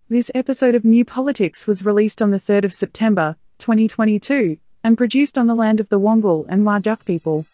This episode of New Politics was released on the 3rd of September, 2022, and produced on the land of the Wongal and Whadjuk people.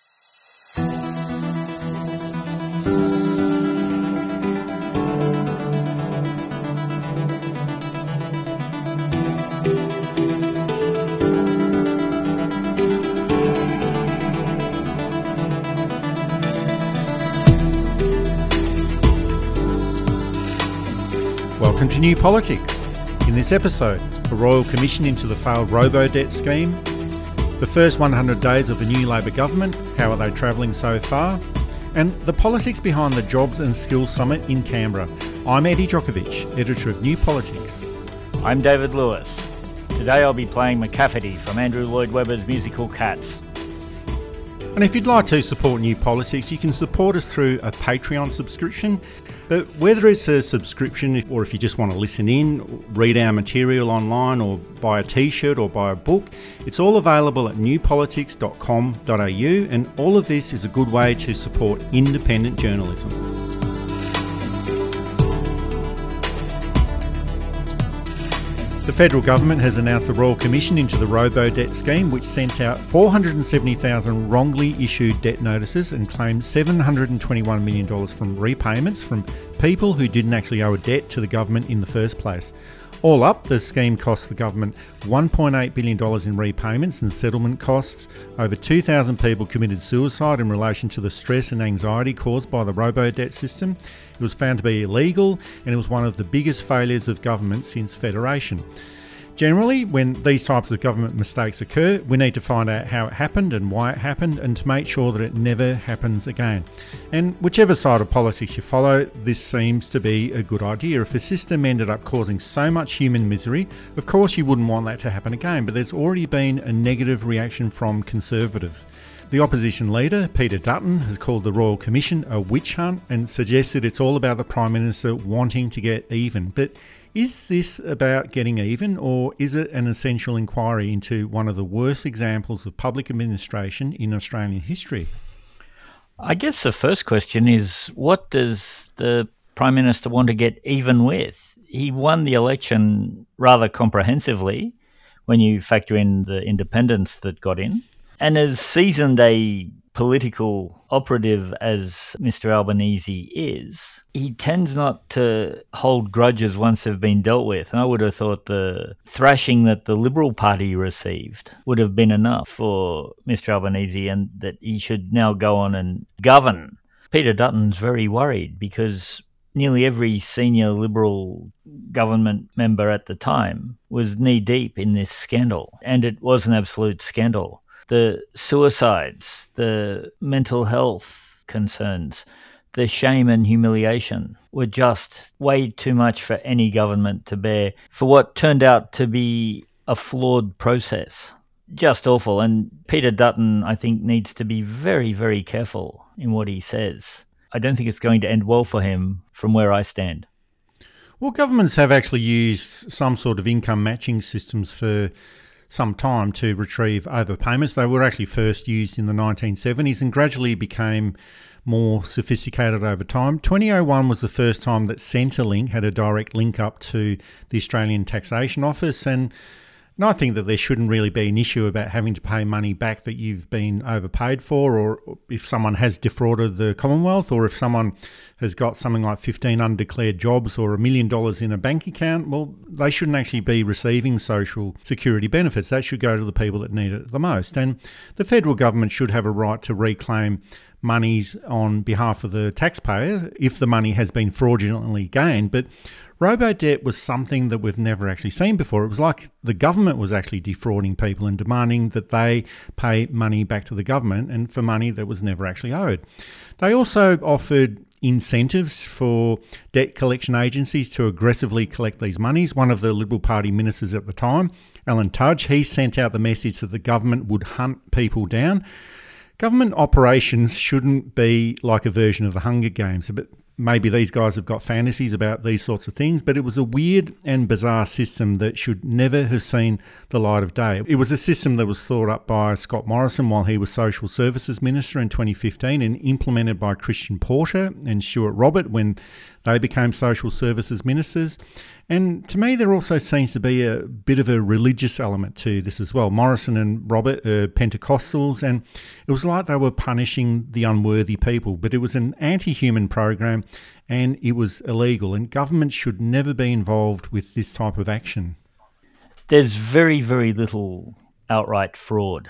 Welcome to New Politics. In this episode, a royal commission into the failed robo-debt scheme, the first 100 days of the new Labor government, how are they travelling so far, and the politics behind the Jobs and Skills Summit in Canberra. I'm Eddie Djokovic, editor of New Politics. I'm David Lewis. Today I'll be playing McCafferty from Andrew Lloyd Webber's musical Cats. And if you'd like to support New Politics, you can support us through a Patreon subscription. But whether it's a subscription or if you just want to listen in, read our material online or buy a t-shirt or buy a book, it's all available at newpolitics.com.au, and all of this is a good way to support independent journalism. The federal government has announced the Royal Commission into the robo-debt scheme, which sent out 470,000 wrongly issued debt notices and claimed $721 million from repayments from people who didn't actually owe a debt to the government in the first place. All up, the scheme cost the government $1.8 billion in repayments and settlement costs. Over 2,000 people committed suicide in relation to the stress and anxiety caused by the robo-debt system. It was found to be illegal, and it was one of the biggest failures of government since Federation. Generally, when these types of government mistakes occur, we need to find out how it happened and why it happened, and to make sure that it never happens again. And whichever side of politics you follow, this seems to be a good idea. If the system ended up causing so much human misery, of course you wouldn't want that to happen again, but there's already been a negative reaction from Conservatives. The opposition leader, Peter Dutton, has called the Royal Commission a witch hunt and suggested it's all about the Prime Minister wanting to get even. But is this about getting even, or is it an essential inquiry into one of the worst examples of public administration in Australian history? I guess the first question is, what does the Prime Minister want to get even with? He won the election rather comprehensively when you factor in the independents that got in. And as seasoned a political operative as Mr. Albanese is, he tends not to hold grudges once they've been dealt with. And I would have thought the thrashing that the Liberal Party received would have been enough for Mr. Albanese, and that he should now go on and govern. Peter Dutton's very worried because nearly every senior Liberal government member at the time was knee-deep in this scandal, and it was an absolute scandal. The suicides, the mental health concerns, the shame and humiliation were just way too much for any government to bear for what turned out to be a flawed process. Just awful. And Peter Dutton, I think, needs to be very, very careful in what he says. I don't think it's going to end well for him from where I stand. Well, governments have actually used some sort of income matching systems for some time to retrieve overpayments. They were actually first used in the 1970s and gradually became more sophisticated over time. 2001 was the first time that Centrelink had a direct link up to the Australian Taxation Office, and I think that there shouldn't really be an issue about having to pay money back that you've been overpaid for, or if someone has defrauded the Commonwealth, or if someone has got something like 15 undeclared jobs or $1 million in a bank account. Well, they shouldn't actually be receiving social security benefits. That should go to the people that need it the most. And the federal government should have a right to reclaim monies on behalf of the taxpayer if the money has been fraudulently gained. But robo-debt was something that we've never actually seen before. It was like the government was actually defrauding people and demanding that they pay money back to the government, and for money that was never actually owed. They also offered incentives for debt collection agencies to aggressively collect these monies. One of the Liberal Party ministers at the time, Alan Tudge, he sent out the message that the government would hunt people down. Government operations shouldn't be like a version of the Hunger Games, but maybe these guys have got fantasies about these sorts of things, but it was a weird and bizarre system that should never have seen the light of day. It was a system that was thought up by Scott Morrison while he was Social Services Minister in 2015 and implemented by Christian Porter and Stuart Robert when They became social services ministers. And to me, there also seems to be a bit of a religious element to this as well. Morrison and Robert are Pentecostals, and it was like they were punishing the unworthy people, but it was an anti-human program and it was illegal, and government should never be involved with this type of action. There's very, very little outright fraud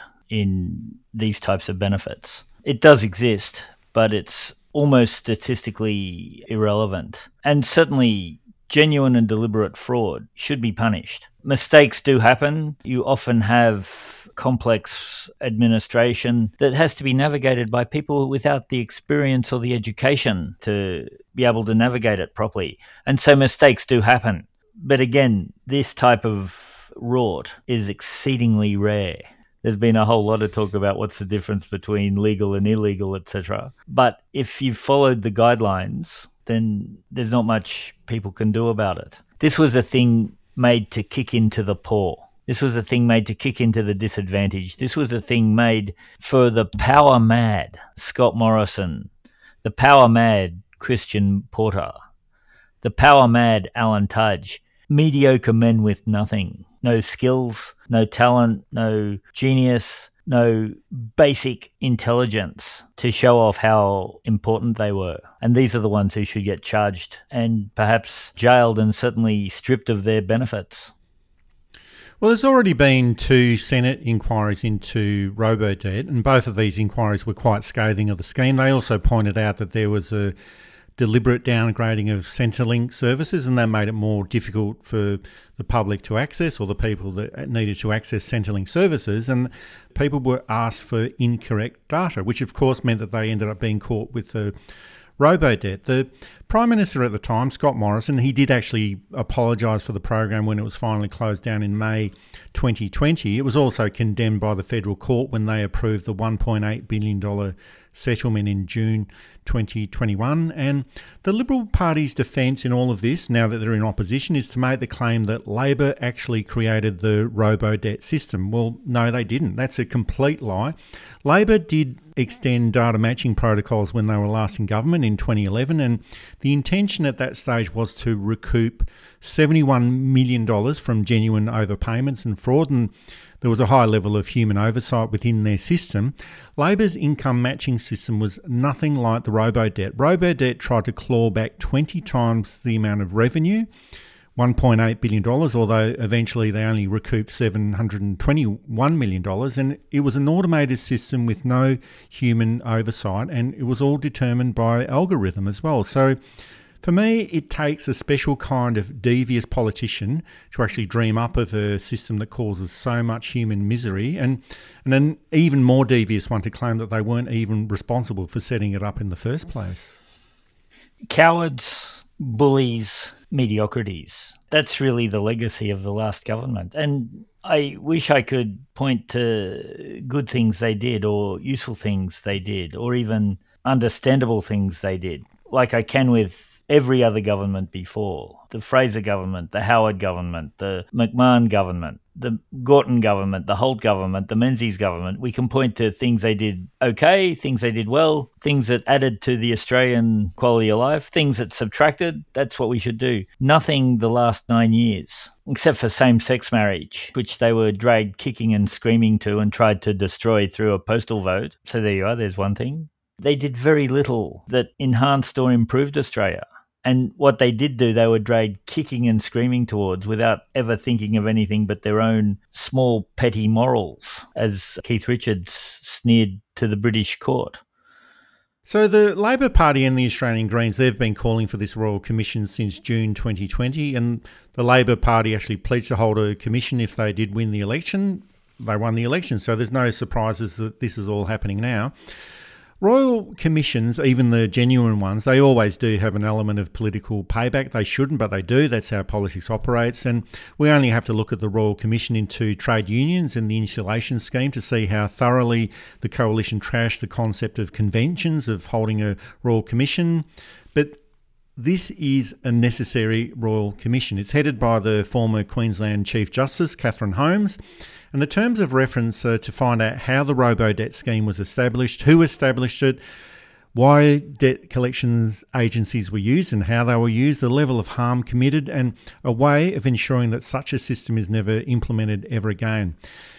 in these types of benefits. It does exist, but it's almost statistically irrelevant. And certainly genuine and deliberate fraud should be punished. Mistakes do happen. You often have complex administration that has to be navigated by people without the experience or the education to be able to navigate it properly. And so mistakes do happen. But again, this type of rort is exceedingly rare. There's been a whole lot of talk about what's the difference between legal and illegal, etc. But if you've followed the guidelines, then there's not much people can do about it. This was a thing made to kick into the poor. This was a thing made to kick into the disadvantaged. This was a thing made for the power mad Scott Morrison, the power mad Christian Porter, the power mad Alan Tudge, mediocre men with nothing. No skills, no talent, no genius, no basic intelligence to show off how important they were. And these are the ones who should get charged and perhaps jailed and certainly stripped of their benefits. Well, there's already been 2 Senate inquiries into Robodebt, and both of these inquiries were quite scathing of the scheme. They also pointed out that there was a deliberate downgrading of Centrelink services, and that made it more difficult for the public to access, or the people that needed to access Centrelink services, and people were asked for incorrect data, which of course meant that they ended up being caught with the Robodebt. The Prime Minister at the time, Scott Morrison, he did actually apologise for the program when it was finally closed down in May 2020. It was also condemned by the federal court when they approved the $1.8 billion settlement in June 2021. And the Liberal Party's defence in all of this, now that they're in opposition, is to make the claim that Labor actually created the Robodebt system. Well, no, they didn't. That's a complete lie. Labor did extend data matching protocols when they were last in government in 2011, and the intention at that stage was to recoup $71 million from genuine overpayments and fraud, and there was a high level of human oversight within their system. Labor's income matching system was nothing like the Robodebt. Robodebt tried to claw back 20 times the amount of revenue, $1.8 billion, although eventually they only recouped $721 million. And it was an automated system with no human oversight, and it was all determined by algorithm as well. So for me, it takes a special kind of devious politician to actually dream up of a system that causes so much human misery, and an even more devious one to claim that they weren't even responsible for setting it up in the first place. Cowards, bullies, mediocrities. That's really the legacy of the last government. And I wish I could point to good things they did, or useful things they did, or even understandable things they did, like I can with every other government before. The Fraser government, the Howard government, the McMahon government, the Gorton government, the Holt government, the Menzies government. We can point to things they did okay, things they did well, things that added to the Australian quality of life, things that subtracted. That's what we should do. Nothing the last 9 years, except for same-sex marriage, which they were dragged kicking and screaming to and tried to destroy through a postal vote. So there you are, there's one thing. They did very little that enhanced or improved Australia. And what they did do, they were dragged kicking and screaming towards without ever thinking of anything but their own small petty morals, as Keith Richards sneered to the British court. So the Labor Party and the Australian Greens, they've been calling for this Royal Commission since June 2020, and the Labor Party actually pledged to hold a commission if they did win the election. They won the election, so there's no surprises that this is all happening now. Royal Commissions, even the genuine ones, they always do have an element of political payback. They shouldn't, but they do. That's how politics operates. And we only have to look at the Royal Commission into trade unions and the insulation scheme to see how thoroughly the coalition trashed the concept of conventions, of holding a Royal Commission. But this is a necessary Royal Commission. It's headed by the former Queensland Chief Justice, Catherine Holmes, and the terms of reference to find out how the Robodebt scheme was established, who established it, why debt collections agencies were used and how they were used, the level of harm committed, and a way of ensuring that such a system is never implemented ever again.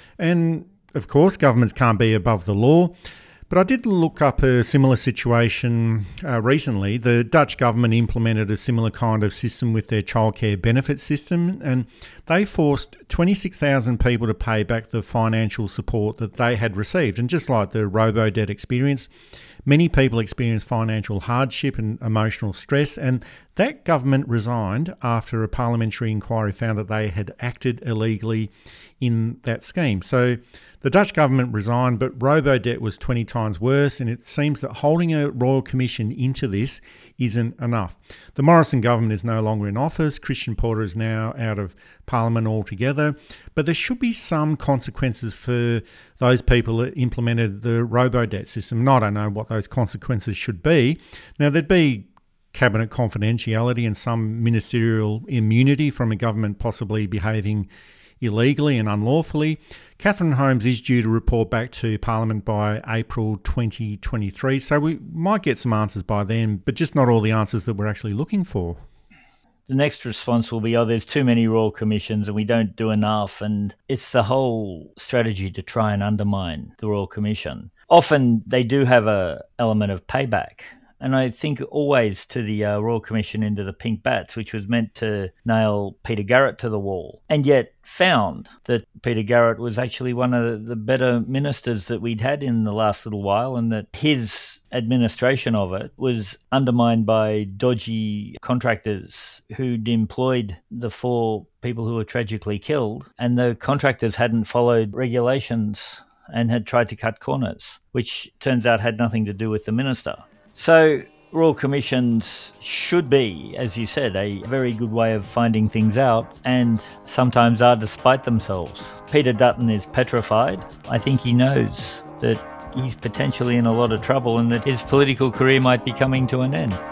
And of course, governments can't be above the law. But I did look up a similar situation recently. The Dutch government implemented a similar kind of system with their childcare benefit system, and they forced 26,000 people to pay back the financial support that they had received. And just like the robo-debt experience, many people experienced financial hardship and emotional stress, and that government resigned after a parliamentary inquiry found that they had acted illegally in that scheme. So the Dutch government resigned, but robo-debt was 20 times worse, and it seems that holding a royal commission into this isn't enough. The Morrison government is no longer in office. Christian Porter is now out of Parliament altogether, but there should be some consequences for those people that implemented the robo-debt system. And I don't know what those consequences should be. Now, there'd be cabinet confidentiality and some ministerial immunity from a government possibly behaving illegally and unlawfully. Catherine Holmes is due to report back to Parliament by April 2023, so we might get some answers by then, but just not all the answers that we're actually looking for. The next response will be, there's too many royal commissions and we don't do enough. And it's the whole strategy to try and undermine the Royal Commission. Often they do have an element of payback. And I think always to the Royal Commission into the pink bats, which was meant to nail Peter Garrett to the wall, and yet found that Peter Garrett was actually one of the better ministers that we'd had in the last little while, and that his administration of it was undermined by dodgy contractors who'd employed the 4 people who were tragically killed, and the contractors hadn't followed regulations and had tried to cut corners, which turns out had nothing to do with the minister. So Royal Commissions should be, as you said, a very good way of finding things out, and sometimes are despite themselves. Peter Dutton is petrified. I think he knows that he's potentially in a lot of trouble and that his political career might be coming to an end.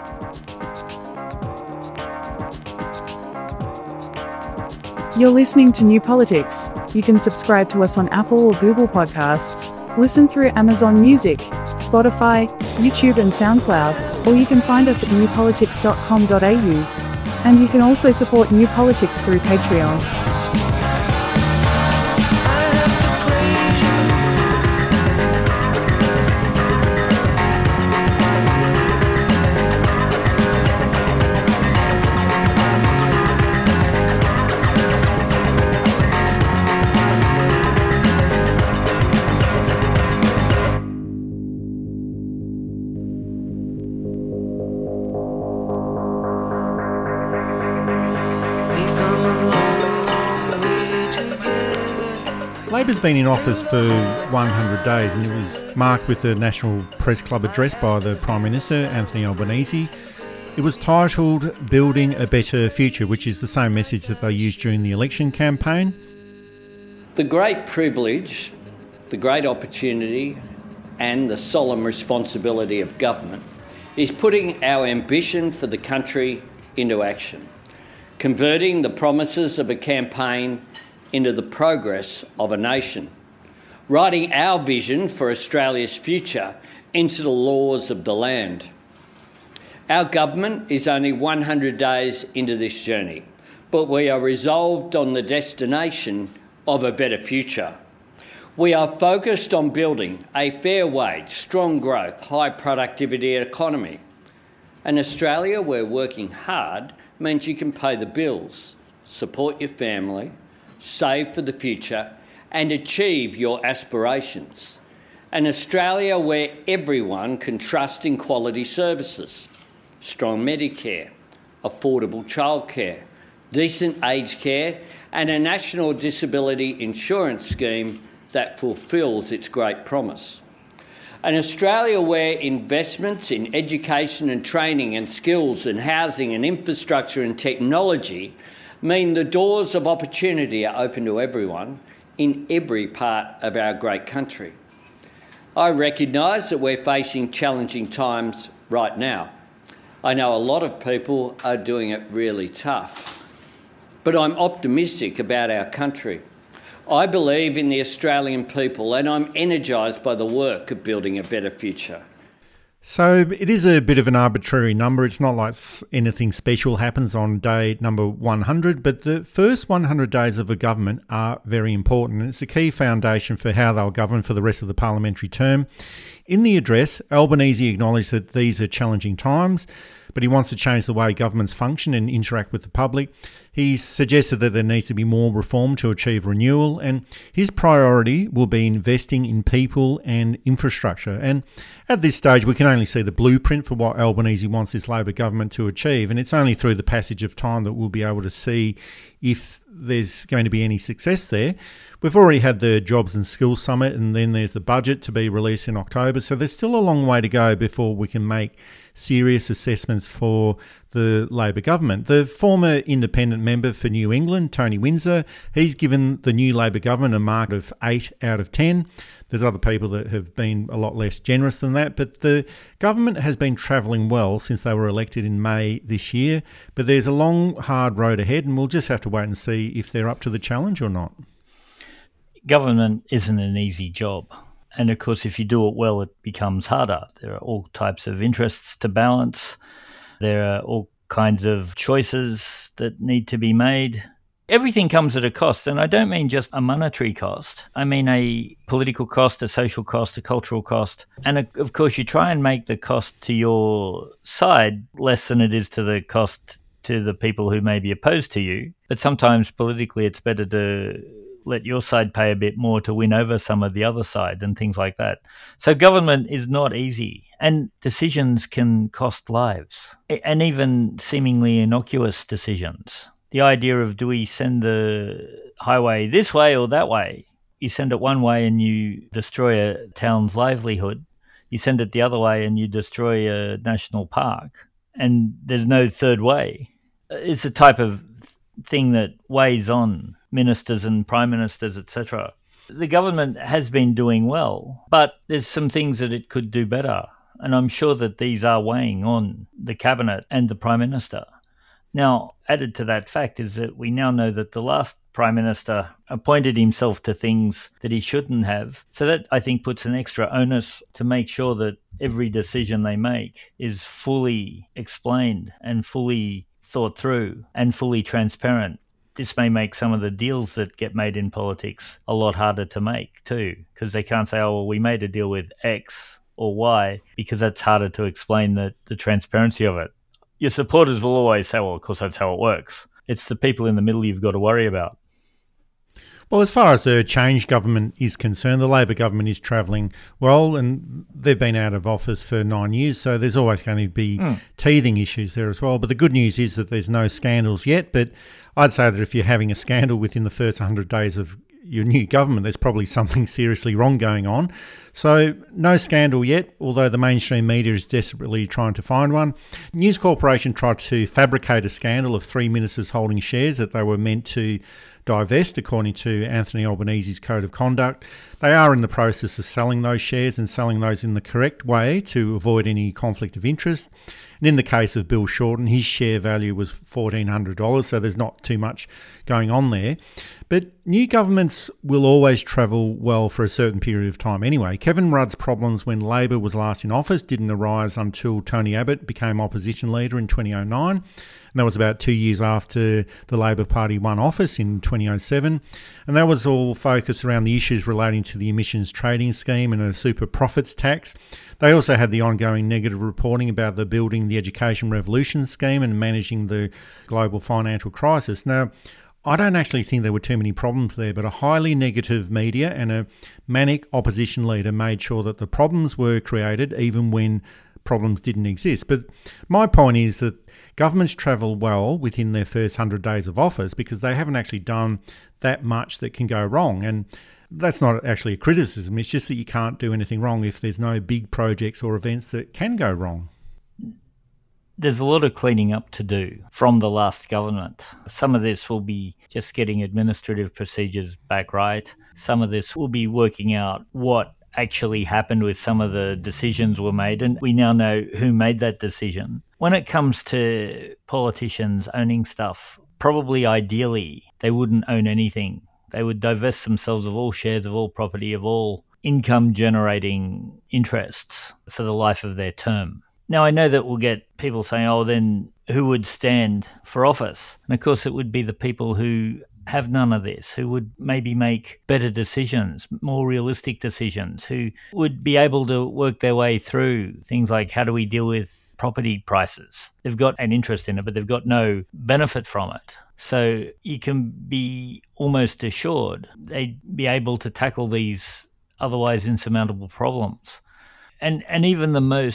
You're listening to New Politics. You can subscribe to us on Apple or Google Podcasts, listen through Amazon Music, Spotify, YouTube and SoundCloud, or you can find us at newpolitics.com.au. And you can also support New Politics through Patreon. Labor's been in office for 100 days, and it was marked with a National Press Club address by the Prime Minister, Anthony Albanese. It was titled Building a Better Future, which is the same message that they used during the election campaign. The great privilege, the great opportunity and the solemn responsibility of government is putting our ambition for the country into action, converting the promises of a campaign into the progress of a nation, writing our vision for Australia's future into the laws of the land. Our government is only 100 days into this journey, but we are resolved on the destination of a better future. We are focused on building a fair wage, strong growth, high productivity economy. An Australia where working hard means you can pay the bills, support your family, save for the future and achieve your aspirations. An Australia where everyone can trust in quality services, strong Medicare, affordable childcare, decent aged care and a national disability insurance scheme that fulfils its great promise. An Australia where investments in education and training and skills and housing and infrastructure and technology mean the doors of opportunity are open to everyone in every part of our great country. I recognise that we're facing challenging times right now. I know a lot of people are doing it really tough, but I'm optimistic about our country. I believe in the Australian people and I'm energised by the work of building a better future. So it is a bit of an arbitrary number. It's not like anything special happens on day number 100, but the first 100 days of a government are very important. It's a key foundation for how they'll govern for the rest of the parliamentary term. In the address, Albanese acknowledged that these are challenging times, but he wants to change the way governments function and interact with the public. He suggested that there needs to be more reform to achieve renewal, and his priority will be investing in people and infrastructure. And at this stage, we can only see the blueprint for what Albanese wants this Labor government to achieve, and it's only through the passage of time that we'll be able to see if there's going to be any success there. We've already had the Jobs and Skills Summit, and then there's the budget to be released in October, so there's still a long way to go before we can make serious assessments for the Labor government. The former independent member for New England, Tony Windsor, he's given the new Labor government a mark of 8 out of 10. There's other people that have been a lot less generous than that, but the government has been travelling well since they were elected in May this year. But there's a long, hard road ahead, and we'll just have to wait and see if they're up to the challenge or not. Government isn't an easy job. And of course, if you do it well, it becomes harder. There are all types of interests to balance. There are all kinds of choices that need to be made. Everything comes at a cost, and I don't mean just a monetary cost. I mean a political cost, a social cost, a cultural cost. And of course, you try and make the cost to your side less than it is to the cost to the people who may be opposed to you. But sometimes politically, it's better to let your side pay a bit more to win over some of the other side and things like that. So government is not easy, and decisions can cost lives, and even seemingly innocuous decisions. The idea of, do we send the highway this way or that way? You send it one way and you destroy a town's livelihood. You send it the other way and you destroy a national park. And there's no third way. It's a type of thing that weighs on ministers and prime ministers, etc. The government has been doing well, but there's some things that it could do better. And I'm sure that these are weighing on the cabinet and the prime minister. Now, added to that fact is that we now know that the last prime minister appointed himself to things that he shouldn't have. So that, I think, puts an extra onus to make sure that every decision they make is fully explained and fully thought through and fully transparent. This may make some of the deals that get made in politics a lot harder to make too, because they can't say, oh, well, we made a deal with X or Y, because that's harder to explain the transparency of it. Your supporters will always say, well, of course, that's how it works. It's the people in the middle you've got to worry about. Well, as far as the change government is concerned, the Labor government is travelling well, and they've been out of office for 9 years, so there's always going to be teething issues there as well. But the good news is that there's no scandals yet, but I'd say that if you're having a scandal within the first 100 days of your new government, there's probably something seriously wrong going on. So no scandal yet, although the mainstream media is desperately trying to find one. News Corporation tried to fabricate a scandal of 3 ministers holding shares that they were meant to divest, according to Anthony Albanese's code of conduct. They are in the process of selling those shares and selling those in the correct way to avoid any conflict of interest. And in the case of Bill Shorten, his share value was $1,400, so there's not too much going on there. But new governments will always travel well for a certain period of time anyway. Kevin Rudd's problems when Labor was last in office didn't arise until Tony Abbott became opposition leader in 2009. And that was about 2 years after the Labor Party won office in 2007. And that was all focused around the issues relating to the emissions trading scheme and a super profits tax. They also had the ongoing negative reporting about the Building the Education Revolution scheme and managing the global financial crisis. Now, I don't actually think there were too many problems there, but a highly negative media and a manic opposition leader made sure that the problems were created even when problems didn't exist. But my point is that governments travel well within their first 100 days of office because they haven't actually done that much that can go wrong. And that's not actually a criticism. It's just that you can't do anything wrong if there's no big projects or events that can go wrong. There's a lot of cleaning up to do from the last government. Some of this will be just getting administrative procedures back right. Some of this will be working out what actually happened with some of the decisions were made, and we now know who made that decision. When it comes to politicians owning stuff, probably ideally they wouldn't own anything. They would divest themselves of all shares, of all property, of all income generating interests for the life of their term. Now, I know that we'll get people saying, oh, then who would stand for office? And of course, it would be the people who have none of this, who would maybe make better decisions, more realistic decisions, who would be able to work their way through things like how do we deal with property prices? They've got an interest in it, but they've got no benefit from it. So you can be almost assured they'd be able to tackle these otherwise insurmountable problems. And even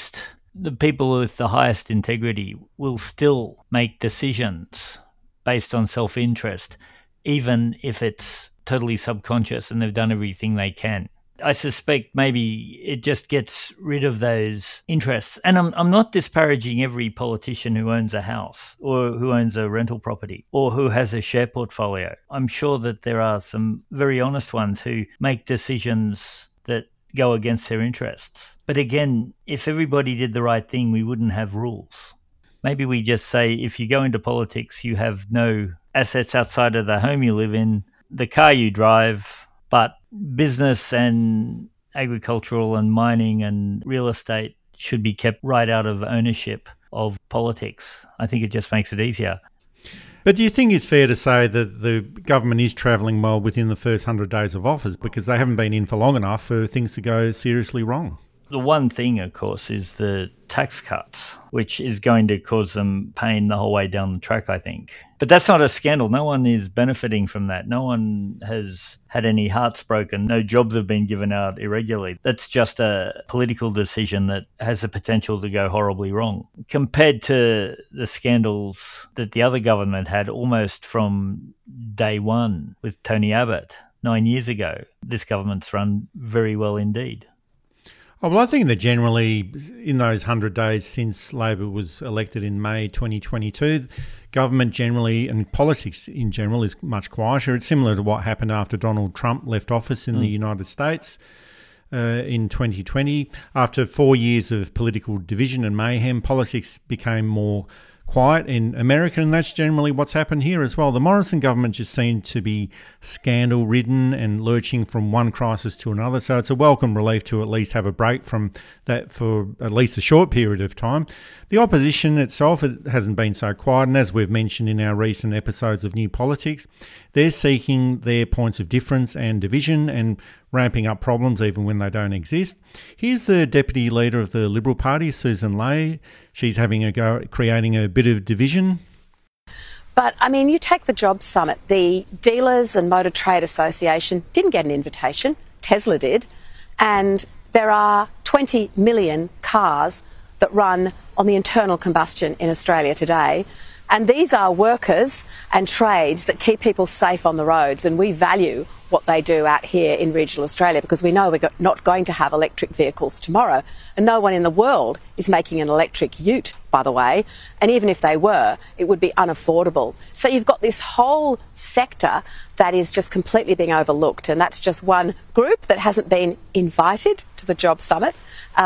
the people with the highest integrity will still make decisions based on self-interest, even if it's totally subconscious and they've done everything they can. I suspect maybe it just gets rid of those interests. And I'm not disparaging every politician who owns a house or who owns a rental property or who has a share portfolio. I'm sure that there are some very honest ones who make decisions that go against their interests. But again, if everybody did the right thing, we wouldn't have rules. Maybe we just say if you go into politics, you have no assets outside of the home you live in, the car you drive, but business and agricultural and mining and real estate should be kept right out of ownership of politics. I think it just makes it easier. But do you think it's fair to say that the government is travelling well within the first 100 days of office because they haven't been in for long enough for things to go seriously wrong? The one thing, of course, is the tax cuts, which is going to cause them pain the whole way down the track, I think. But that's not a scandal. No one is benefiting from that. No one has had any hearts broken. No jobs have been given out irregularly. That's just a political decision that has the potential to go horribly wrong. Compared to the scandals that the other government had almost from day one with Tony Abbott 9 years ago, this government's run very well indeed. Oh, well, I think that generally in those 100 days since Labor was elected in May 2022, government generally and politics in general is much quieter. It's similar to what happened after Donald Trump left office in the United States in 2020. After 4 years of political division and mayhem, politics became more quiet in America, and that's generally what's happened here as well. The Morrison government just seemed to be scandal-ridden and lurching from one crisis to another, so it's a welcome relief to at least have a break from that for at least a short period of time. The opposition itself, it hasn't been so quiet, and as we've mentioned in our recent episodes of New Politics, they're seeking their points of difference and division and ramping up problems even when they don't exist. Here's the Deputy Leader of the Liberal Party, Susan Ley. She's having a go at creating a bit of division. But, I mean, you take the Jobs Summit. The Dealers and Motor Trade Association didn't get an invitation. Tesla did. And there are 20 million cars that run on the internal combustion in Australia today. And these are workers and trades that keep people safe on the roads, and we value what they do out here in regional Australia because we know we're not going to have electric vehicles tomorrow, and no one in the world is making an electric ute, by the way, and even if they were, it would be unaffordable. So you've got this whole sector that is just completely being overlooked, and that's just one group that hasn't been invited to the Job Summit,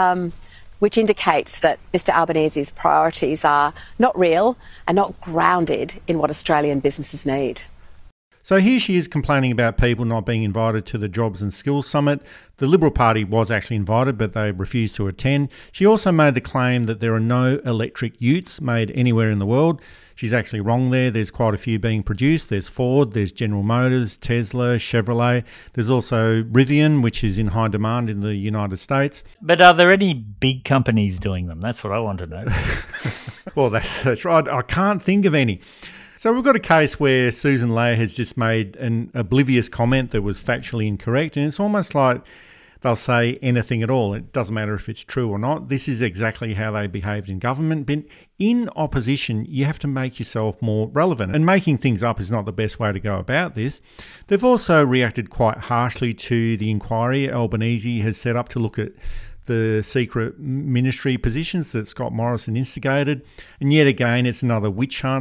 which indicates that Mr Albanese's priorities are not real and not grounded in what Australian businesses need. So here she is complaining about people not being invited to the Jobs and Skills Summit. The Liberal Party was actually invited, but they refused to attend. She also made the claim that there are no electric utes made anywhere in the world. She's actually wrong there. There's quite a few being produced. There's Ford, there's General Motors, Tesla, Chevrolet. There's also Rivian, which is in high demand in the United States. But are there any big companies doing them? That's what I want to know. Well, that's right. I can't think of any. So we've got a case where Susan Ley has just made an oblivious comment that was factually incorrect, and it's almost like they'll say anything at all. It doesn't matter if it's true or not. This is exactly how they behaved in government. But in opposition, you have to make yourself more relevant, and making things up is not the best way to go about this. They've also reacted quite harshly to the inquiry Albanese has set up to look at the secret ministry positions that Scott Morrison instigated. And yet again, it's another witch hunt.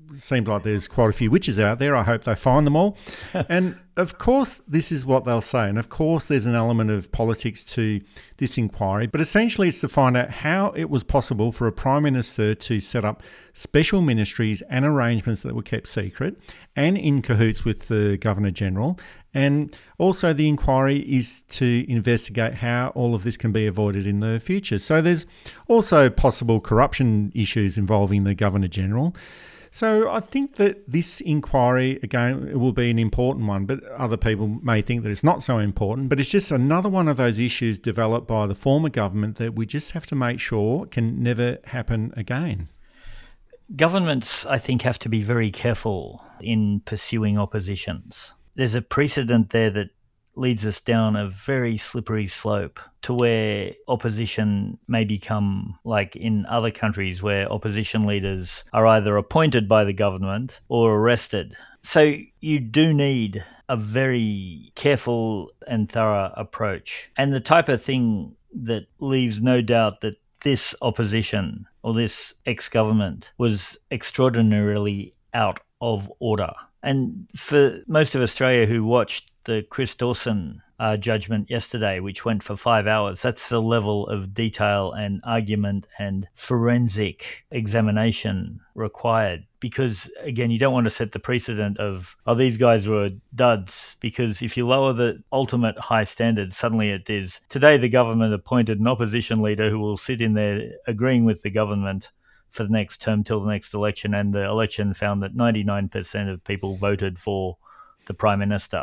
seems like there's quite a few witches out there. I hope they find them all. And of course, this is what they'll say. And of course, there's an element of politics to this inquiry. But essentially, it's to find out how it was possible for a Prime Minister to set up special ministries and arrangements that were kept secret and in cahoots with the Governor-General. And also the inquiry is to investigate how all of this can be avoided in the future. So there's also possible corruption issues involving the Governor-General. So I think that this inquiry, again, it will be an important one, but other people may think that it's not so important. But it's just another one of those issues developed by the former government that we just have to make sure can never happen again. Governments, I think, have to be very careful in pursuing oppositions. There's a precedent there that leads us down a very slippery slope to where opposition may become like in other countries where opposition leaders are either appointed by the government or arrested. So you do need a very careful and thorough approach. And the type of thing that leaves no doubt that this opposition or this ex-government was extraordinarily out of order. And for most of Australia who watched the Chris Dawson judgment yesterday, which went for 5 hours, that's the level of detail and argument and forensic examination required. Because, again, you don't want to set the precedent of, oh, these guys were duds. Because if you lower the ultimate high standard, suddenly it is, today the government appointed an opposition leader who will sit in there agreeing with the government for the next term till the next election, and the election found that 99% of people voted for the Prime Minister.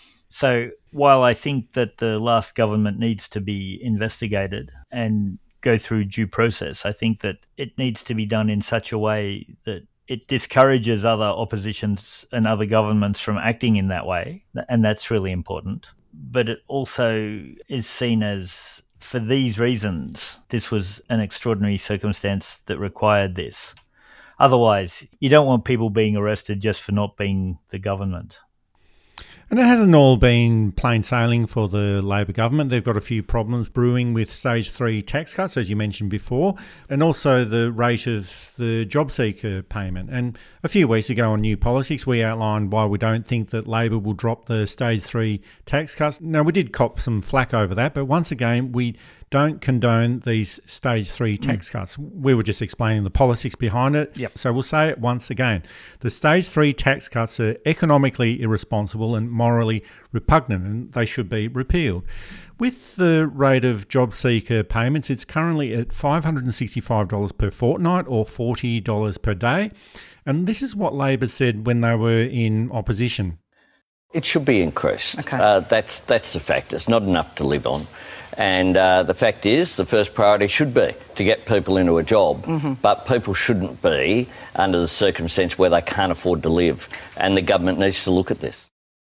So while I think that the last government needs to be investigated and go through due process, I think that it needs to be done in such a way that it discourages other oppositions and other governments from acting in that way, and that's really important. But it also is seen as, for these reasons, this was an extraordinary circumstance that required this. Otherwise, you don't want people being arrested just for not being the government. And it hasn't all been plain sailing for the Labor government. They've got a few problems brewing with stage 3 tax cuts, as you mentioned before, and also the rate of the job seeker payment. And a few weeks ago on New Politics, we outlined why we don't think that Labor will drop the stage 3 tax cuts. Now, we did cop some flack over that, but once again, we don't condone these stage 3 tax cuts. We were just explaining the politics behind it. Yep. So we'll say it once again. The stage 3 tax cuts are economically irresponsible and morally repugnant, and they should be repealed. With the rate of job seeker payments, it's currently at $565 per fortnight or $40 per day. And this is what Labor said when they were in opposition. It should be increased. Okay. That's the fact. It's not enough to live on. And the fact is, the first priority should be to get people into a job. Mm-hmm. But people shouldn't be under the circumstance where they can't afford to live. And the government needs to look at this.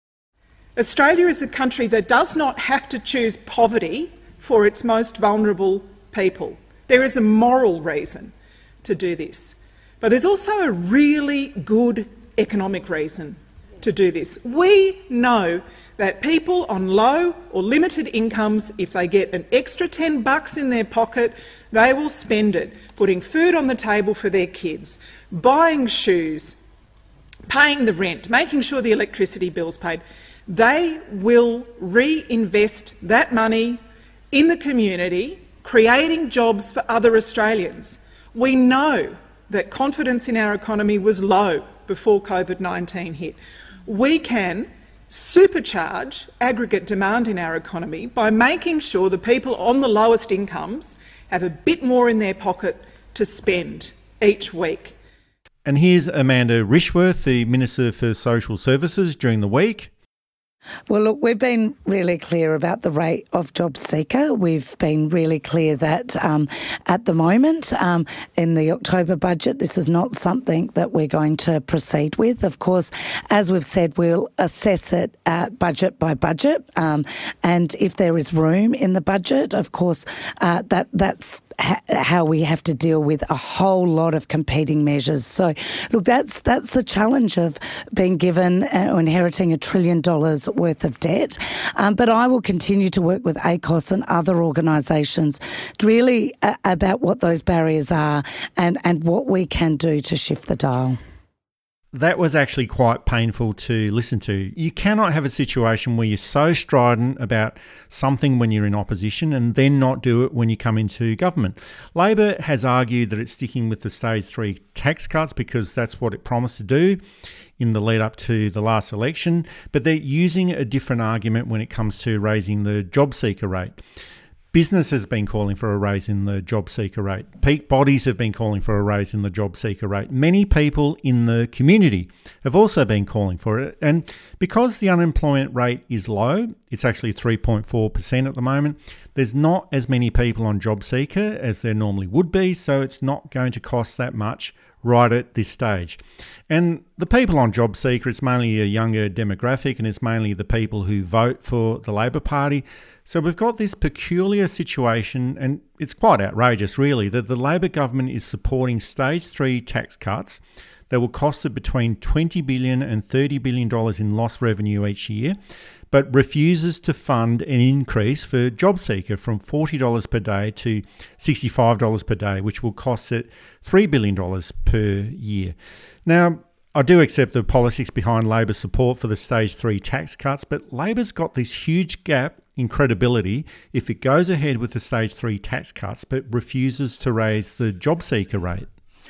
Australia is a country that does not have to choose poverty for its most vulnerable people. There is a moral reason to do this. But there's also a really good economic reason to do this. We know that people on low or limited incomes, if they get an extra $10 in their pocket, they will spend it putting food on the table for their kids, buying shoes, paying the rent, making sure the electricity bill's paid. They will reinvest that money in the community, creating jobs for other Australians. We know that confidence in our economy was low before COVID-19 hit. We can supercharge aggregate demand in our economy by making sure the people on the lowest incomes have a bit more in their pocket to spend each week. And here's Amanda Rishworth, the Minister for Social Services, during the week. Well, look, we've been really clear about the rate of job seeker. We've been really clear that at the moment, in the October budget, this is not something that we're going to proceed with. Of course, as we've said, we'll assess it budget by budget. And if there is room in the budget, of course, that's how we have to deal with a whole lot of competing measures. So, look, that's the challenge of being given or inheriting $1 trillion worth of debt. But I will continue to work with ACOS and other organisations to really about what those barriers are and what we can do to shift the dial. that was actually quite painful to listen to. You cannot have a situation where you're so strident about something when you're in opposition and then not do it when you come into government. Labor has argued that it's sticking with the stage 3 tax cuts because that's what it promised to do in the lead up to the last election, but they're using a different argument when it comes to raising the job seeker rate. Business has been calling for a raise in the job seeker rate. Peak bodies have been calling for a raise in the job seeker rate. Many people in the community have also been calling for it. And because the unemployment rate is low, it's actually 3.4% at the moment, there's not as many people on job seeker as there normally would be, so it's not going to cost that much right at this stage. And the people on job seeker, it's mainly a younger demographic and it's mainly the people who vote for the Labor Party. So we've got this peculiar situation, and it's quite outrageous really, that the Labor government is supporting stage 3 tax cuts that will cost it between $20 billion and $30 billion in lost revenue each year, but refuses to fund an increase for JobSeeker from $40 per day to $65 per day, which will cost it $3 billion per year. Now, I do accept the politics behind Labor's support for the stage 3 tax cuts, but Labor's got this huge gap in credibility if it goes ahead with the stage 3 tax cuts but refuses to raise the job seeker rate.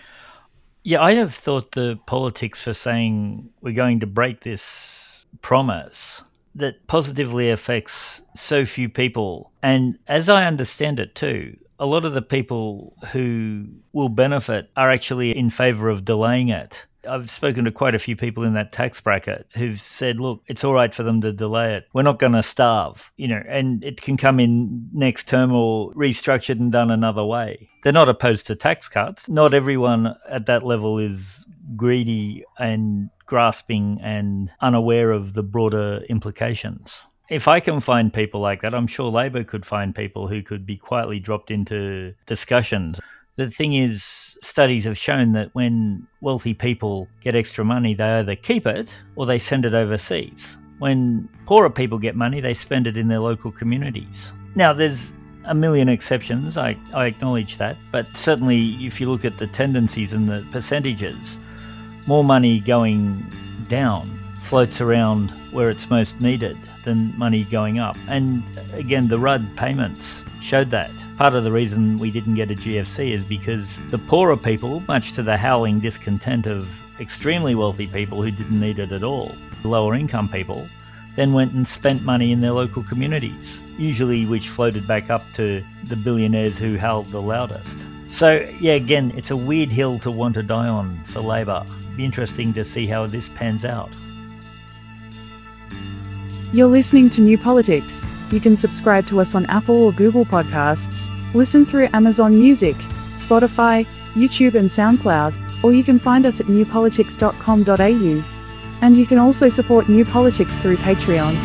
Yeah, I have thought the politics for saying we're going to break this promise that positively affects so few people. And as I understand it too, a lot of the people who will benefit are actually in favour of delaying it. I've spoken to quite a few people in that tax bracket who've said, look, it's all right for them to delay it. We're not going to starve, and it can come in next term or restructured and done another way. They're not opposed to tax cuts. Not everyone at that level is greedy and grasping and unaware of the broader implications. If I can find people like that, I'm sure Labor could find people who could be quietly dropped into discussions. The thing is, studies have shown that when wealthy people get extra money, they either keep it or they send it overseas. When poorer people get money, they spend it in their local communities. Now, there's a million exceptions, I acknowledge that, but certainly if you look at the tendencies and the percentages, more money going down floats around where it's most needed than money going up. And again, the Rudd payments showed that. Part of the reason we didn't get a GFC is because the poorer people, much to the howling discontent of extremely wealthy people who didn't need it at all, lower income people, then went and spent money in their local communities, usually which floated back up to the billionaires who howled the loudest. So yeah, again, it's a weird hill to want to die on for Labor. It'll be interesting to see how this pans out. You're listening to New Politics. You can subscribe to us on Apple or Google Podcasts, listen through Amazon Music, Spotify, YouTube and SoundCloud, or you can find us at newpolitics.com.au. And you can also support New Politics through Patreon.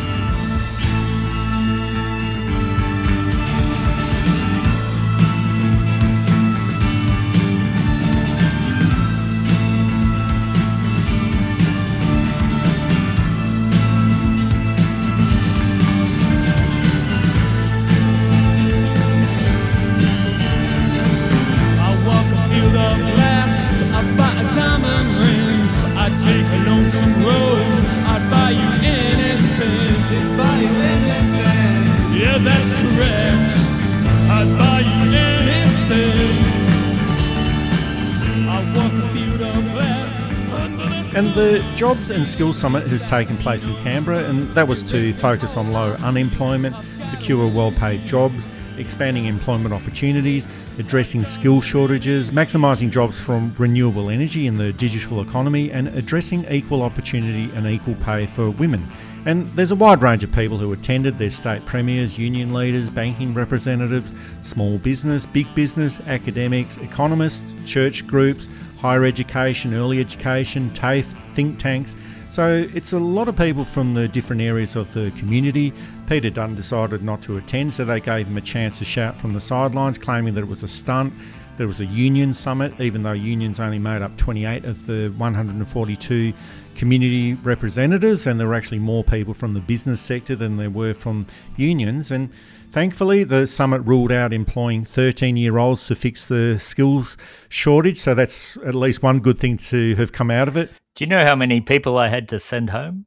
And the Jobs and Skills Summit has taken place in Canberra, and that was to focus on low unemployment, secure well-paid jobs, expanding employment opportunities, addressing skill shortages, maximising jobs from renewable energy in the digital economy, and addressing equal opportunity and equal pay for women. And there's a wide range of people who attended. There's state premiers, union leaders, banking representatives, small business, big business, academics, economists, church groups, higher education, early education, TAFE, think tanks. So it's a lot of people from the different areas of the community. Peter Dutton decided not to attend, so they gave him a chance to shout from the sidelines, claiming that it was a stunt. There was a union summit, even though unions only made up 28 of the 142 community representatives, and there were actually more people from the business sector than there were from unions. And thankfully, the summit ruled out employing 13-year-olds to fix the skills shortage, so that's at least one good thing to have come out of it. Do you know how many people I had to send home?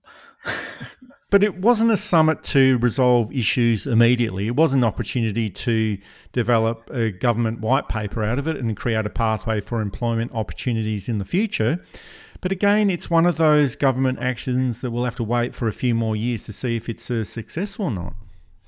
But it wasn't a summit to resolve issues immediately. It was an opportunity to develop a government white paper out of it and create a pathway for employment opportunities in the future. But again, it's one of those government actions that we'll have to wait for a few more years to see if it's a success or not.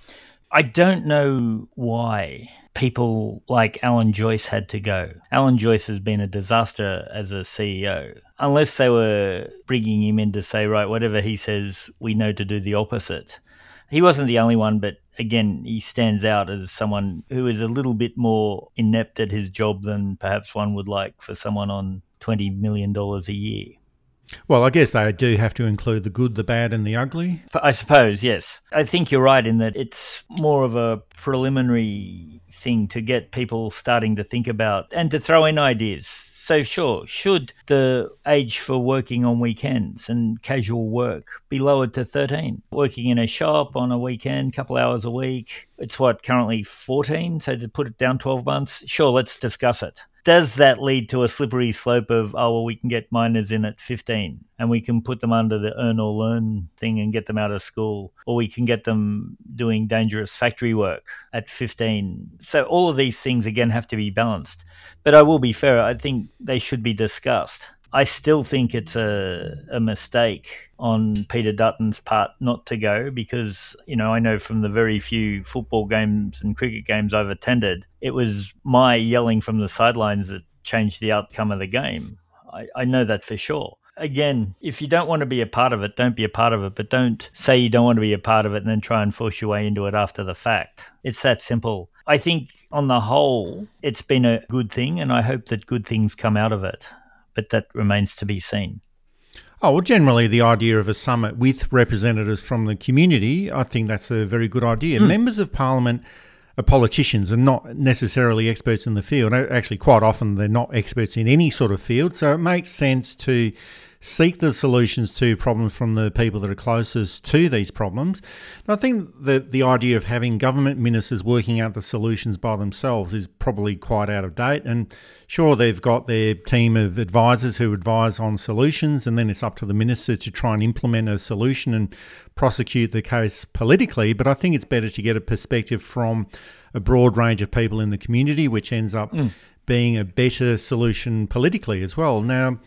I don't know why people like Alan Joyce had to go. Alan Joyce has been a disaster as a CEO. Unless they were bringing him in to say, right, whatever he says, we know to do the opposite. He wasn't the only one, but again, he stands out as someone who is a little bit more inept at his job than perhaps one would like for someone on $20 million a year. Well, I guess they do have to include the good, the bad and the ugly. I suppose, yes. I think you're right in that it's more of a preliminary thing to get people starting to think about and to throw in ideas. So sure, should the age for working on weekends and casual work be lowered to 13? Working in a shop on a weekend, couple hours a week, it's currently 14? So to put it down 12 months, sure, let's discuss it. Does that lead to a slippery slope of, we can get minors in at 15 and we can put them under the earn or learn thing and get them out of school, or we can get them doing dangerous factory work at 15. So all of these things, again, have to be balanced. But I will be fair, I think they should be discussed. I still think it's a mistake on Peter Dutton's part not to go because, I know from the very few football games and cricket games I've attended, it was my yelling from the sidelines that changed the outcome of the game. I know that for sure. Again, if you don't want to be a part of it, don't be a part of it, but don't say you don't want to be a part of it and then try and force your way into it after the fact. It's that simple. I think on the whole, it's been a good thing and I hope that good things come out of it. But that remains to be seen. Oh, well, generally the idea of a summit with representatives from the community, I think that's a very good idea. Members of Parliament are politicians and not necessarily experts in the field. Actually, quite often they're not experts in any sort of field. So it makes sense to seek the solutions to problems from the people that are closest to these problems. And I think that the idea of having government ministers working out the solutions by themselves is probably quite out of date. And sure, they've got their team of advisors who advise on solutions, and then it's up to the minister to try and implement a solution and prosecute the case politically. But I think it's better to get a perspective from a broad range of people in the community, which ends up being a better solution politically as well. Now,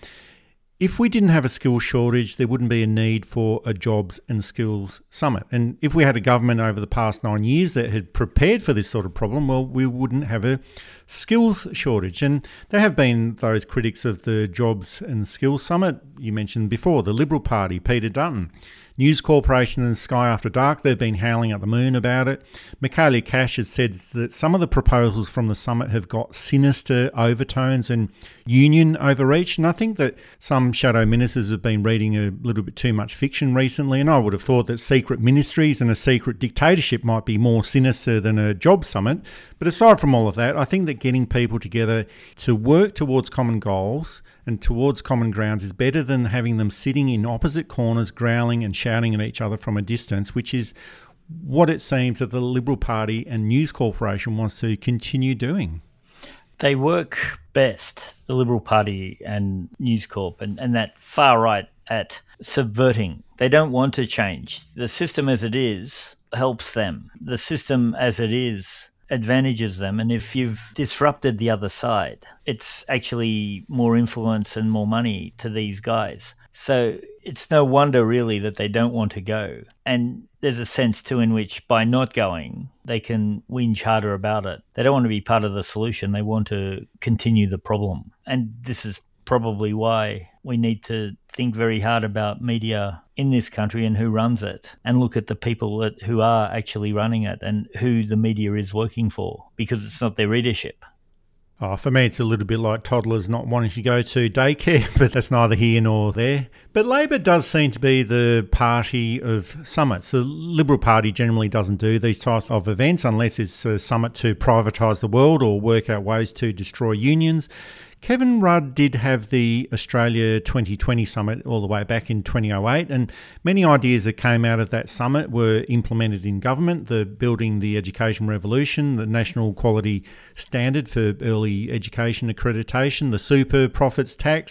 if we didn't have a skills shortage, there wouldn't be a need for a jobs and skills summit. And if we had a government over the past 9 years that had prepared for this sort of problem, well, we wouldn't have a skills shortage. And there have been those critics of the jobs and skills summit. You mentioned before, the Liberal Party, Peter Dutton. News Corporation and Sky After Dark, they've been howling at the moon about it. Michaelia Cash has said that some of the proposals from the summit have got sinister overtones and union overreach. And I think that some shadow ministers have been reading a little bit too much fiction recently. And I would have thought that secret ministries and a secret dictatorship might be more sinister than a job summit. But aside from all of that, I think that getting people together to work towards common goals and towards common grounds is better than having them sitting in opposite corners, growling and shouting at each other from a distance, which is what it seems that the Liberal Party and News Corporation wants to continue doing. They work best, the Liberal Party and News Corp, and that far right at subverting. They don't want to change. The system as it is helps them. The system as it is advantages them, and if you've disrupted the other side, it's actually more influence and more money to these guys. So it's no wonder really that they don't want to go. And there's a sense too in which by not going, they can whinge harder about it. They don't want to be part of the solution. They want to continue the problem. And this is probably why we need to think very hard about media in this country and who runs it, and look at the people who are actually running it and who the media is working for, because it's not their readership. Oh, for me, it's a little bit like toddlers not wanting to go to daycare, but that's neither here nor there. But Labor does seem to be the party of summits. The Liberal Party generally doesn't do these types of events unless it's a summit to privatise the world or work out ways to destroy unions. Kevin Rudd did have the Australia 2020 summit all the way back in 2008, and many ideas that came out of that summit were implemented in government: the Building the Education Revolution, the National Quality Standard for Early Education Accreditation, the super profits tax,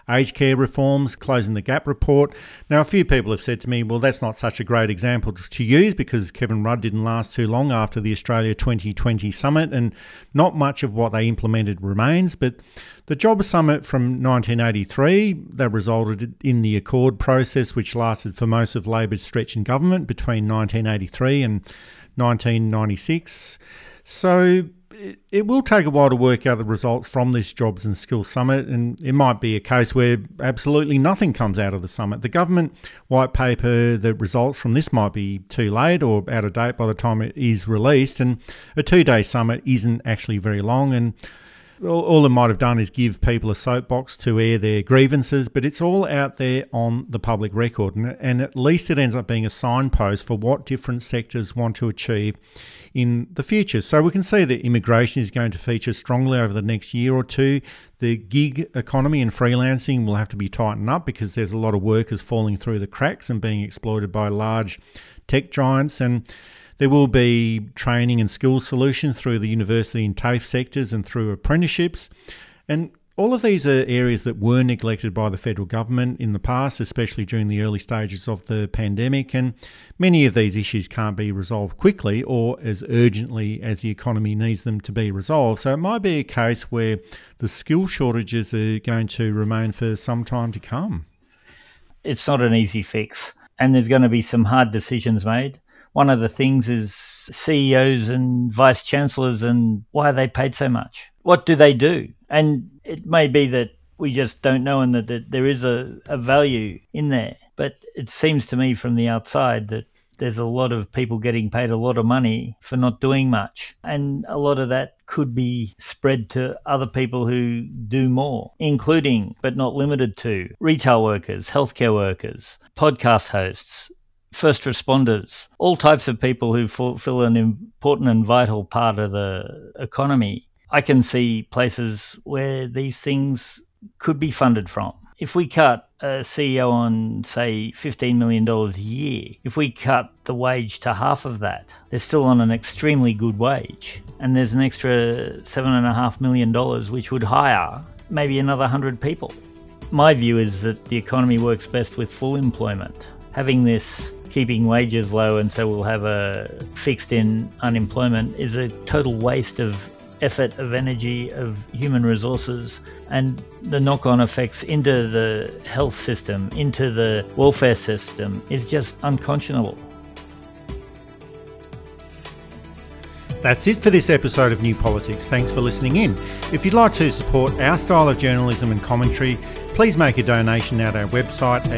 aged care reforms, closing the gap report. Now, a few people have said to me, well, that's not such a great example to use because Kevin Rudd didn't last too long after the Australia 2020 summit and not much of what they implemented remains. But the Jobs Summit from 1983, that resulted in the Accord process, which lasted for most of Labor's stretch in government between 1983 and 1996. So it will take a while to work out the results from this Jobs and Skills Summit, and it might be a case where absolutely nothing comes out of the summit. The government white paper, the results from this might be too late or out of date by the time it is released, and a 2-day summit isn't actually very long, and all it might have done is give people a soapbox to air their grievances, but it's all out there on the public record, and at least it ends up being a signpost for what different sectors want to achieve in the future. So we can see that immigration is going to feature strongly over the next year or two. The gig economy and freelancing will have to be tightened up because there's a lot of workers falling through the cracks and being exploited by large tech giants, and there will be training and skills solutions through the university and TAFE sectors and through apprenticeships. And all of these are areas that were neglected by the federal government in the past, especially during the early stages of the pandemic. And many of these issues can't be resolved quickly or as urgently as the economy needs them to be resolved. So it might be a case where the skill shortages are going to remain for some time to come. It's not an easy fix, and there's going to be some hard decisions made. One of the things is CEOs and vice chancellors and why are they paid so much? What do they do? And it may be that we just don't know and that there is a value in there. But it seems to me from the outside that there's a lot of people getting paid a lot of money for not doing much. And a lot of that could be spread to other people who do more, including, but not limited to, retail workers, healthcare workers, podcast hosts, first responders, all types of people who fulfill an important and vital part of the economy. I can see places where these things could be funded from. If we cut a CEO on, say, $15 million a year, if we cut the wage to half of that, they're still on an extremely good wage. And there's an extra $7.5 million, which would hire maybe another 100 people. My view is that the economy works best with full employment. Having this keeping wages low and so we'll have a fixed in unemployment is a total waste of effort, of energy, of human resources, and the knock-on effects into the health system, into the welfare system is just unconscionable. That's it for this episode of New Politics. Thanks for listening in. If you'd like to support our style of journalism and commentary, please make a donation at our website at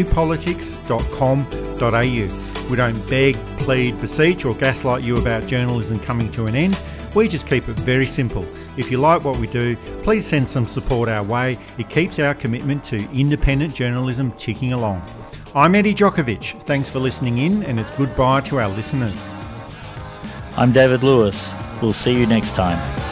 newpolitics.com.au. We don't beg, plead, beseech or gaslight you about journalism coming to an end. We just keep it very simple. If you like what we do, please send some support our way. It keeps our commitment to independent journalism ticking along. I'm Eddie Djokovic. Thanks for listening in, and it's goodbye to our listeners. I'm David Lewis. We'll see you next time.